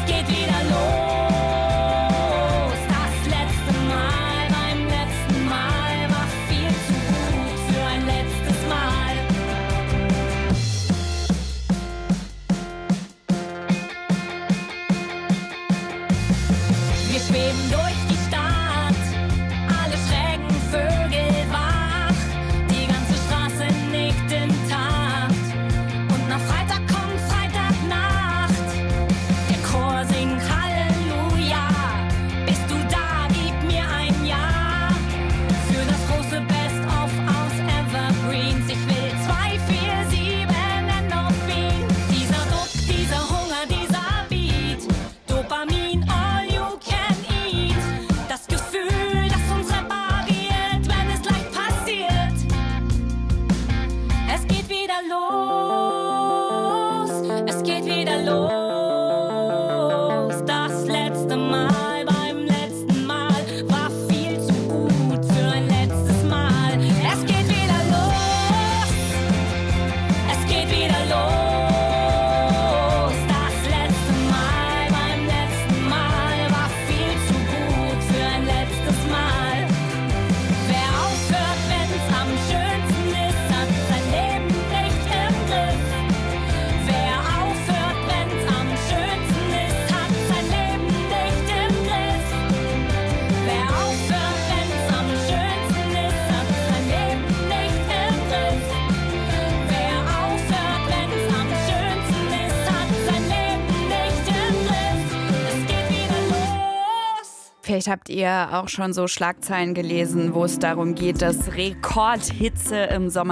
geht wieder los. Das letzte Mal, beim letzten Mal war viel zu gut für ein letztes Mal. Wir schweben durch die Stadt, alle schrägen Vögel wach, die ganze Straße nickt in Takt. Und nach Freitag kommt Freitagnacht, der Chor singt Halleluja. Bist du da, gib mir ein Ja für das große Best-of aus Evergreens. Ich will 247 Endorphin. Dieser Druck, dieser Hunger, dieser Beat, Dopamin, all you can eat. Das Gefühl, das uns repariert, wenn es leicht passiert. Es geht wieder los, es geht wieder los. Das letzte Mal, beim letzten Mal war viel zu gut für ein letztes Mal. Es geht wieder los, es geht wieder los. Das letzte Mal, beim letzten Mal war viel zu gut für ein letztes Mal. Wer aufhört, wenn's am schönsten ist, hat sein Leben nicht im Griff. Wer aufhört, wenn's am schönsten ist, hat sein Leben nicht im Griff. Wer aufhört, wenn's am schönsten ist, hat sein Leben nicht im Griff. Wer aufhört, wenn's am schönsten ist, hat sein Leben nicht im Griff. Es geht wieder los. Vielleicht habt ihr auch schon so Schlagzeilen gelesen, wo es darum geht, dass Rekordhitze im Sommer